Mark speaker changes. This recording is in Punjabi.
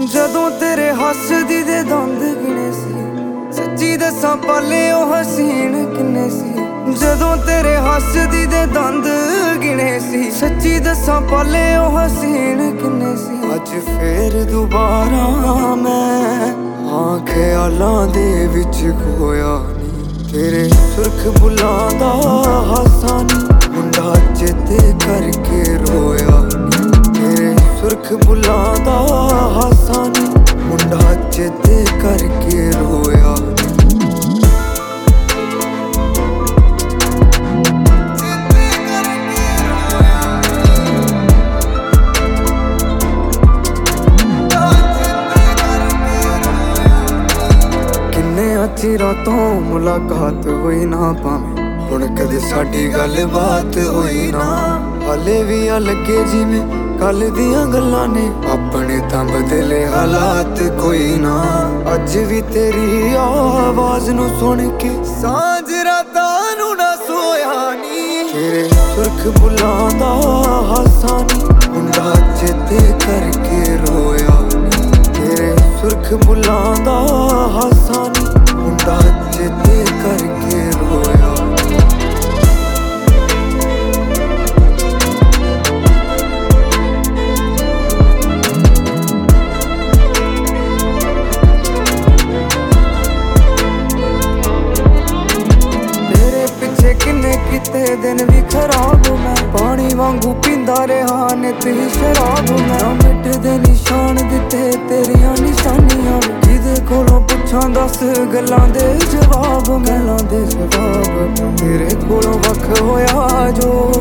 Speaker 1: ਜਦੋਂ ਤੇਰੇ ਹੱਸਦੀ ਦੇ ਦੰਦ ਗਿਣੇ ਸੀ, ਸੱਚੀ ਦੱਸਾਂ ਪਾਲੇ ਉਹ ਹਸੀਨ ਕਿੰਨੇ ਸੀ। ਜਦੋਂ ਤੇਰੇ ਹੱਸਦੀ ਦੇ ਦੰਦ ਗਿਣੇ ਸੀ, ਸੱਚੀ ਦੱਸਾਂ ਪਾਲੇ ਉਹ ਹਸੀਨ ਕਿੰਨੇ ਸੀ। ਅੱਜ ਫੇਰ ਦੁਬਾਰਾ ਮੈਂ ਖਿਆਲਾਂ ਦੇ ਵਿੱਚ ਖੋਇਆ ਨੀ, ਤੇਰੇ ਸੁਰਖ ਬੁੱਲਾਂ ਦਾ ਹਾਸਾ ਨੀ, ਮੁੰਡਾ ਚੇਤੇ ਕਰਕੇ ਰੋਇਆ ਨੀ। ਤੇਰੇ ਸੁਰਖ ਬੁੱਲਾਂ ਦਾ ਹਾਸਾ ਨੀ, ਮੁੰਡਾ ਚੇਤੇ ਕਰਕੇ ਰੋਇਆ ਨੀ। ਚਿਰਾਂ ਤੋਂ ਮੁਲਾਕਾਤ ਹੋਈ ਨਾ ਭਾਵੇਂ ਹੁਣ ਕਦੇ ਸਾਡੀ ਗੱਲਬਾਤ ਹੋਈ ਨਾ। ਹਾਲੇ ਵੀ ਆ ਲੱਗੇ ਜਿਵੇਂ ਕੱਲ ਦੀਆਂ ਗੱਲਾਂ ਨੇ, ਆਪਣੇ ਤਾਂ ਬਦਲੇ ਹਾਲਾਤ ਕੋਈ ਨਾ। ਅੱਜ ਵੀ ਤੇਰੀ ਆਵਾਜ਼ ਨੂੰ ਸੁਣ ਕੇ ਸਾਂਝ ਰਾਤਾਂ ਨੂੰ ਨਾ ਸੋਇਆ ਨੀ। ਤੇਰੇ ਸੁਰਖ ਬੁੱਲਾਂ ਦਾ ਹਾਸਾ ਨੀ, ਮੁੰਡਾ ਚੇਤੇ ਕਰਕੇ ਰੋਇਆ ਨੀ। ਤੇਰੇ ਸੁਰਖ ਬੁੱਲਾਂ ਦਾ ਹਾਸਾ ਨੀ, ਮੁੰਡਾ ਚੇਤੇ ਕਰਕੇ ਰੋਇਆ। ਤੇਰੇ ਪਿੱਛੇ ਕਿੰਨੇ ਕੀਤੇ ਦਿਨ ਵੀ ਖਰਾਬ, ਮੈਂ ਪਾਣੀ ਵਾਂਗੂ ਪੀਂਦਾ ਰਿਹਾ ਨਿਤ ਹੀ ਸ਼ਰਾਬ। ਮੈਂ ਮਿਟਦੇ ਨਿਸ਼ਾਨ ਦਿੱਤੇ ਤੇਰੀਆਂ ਨਿਸ਼ਾਨੀਆਂ, ਕਿਹਦੇ ਕੋਲੋਂ ਪੁੱਛਾਂ ਦੱਸ ਗੱਲਾਂ ਦੇ ਜਵਾਬ। ਗੱਲਾਂ ਦੇ ਜਵਾਬ ਤੇਰੇ ਕੋਲੋਂ ਵੱਖ ਹੋਇਆ ਜੋ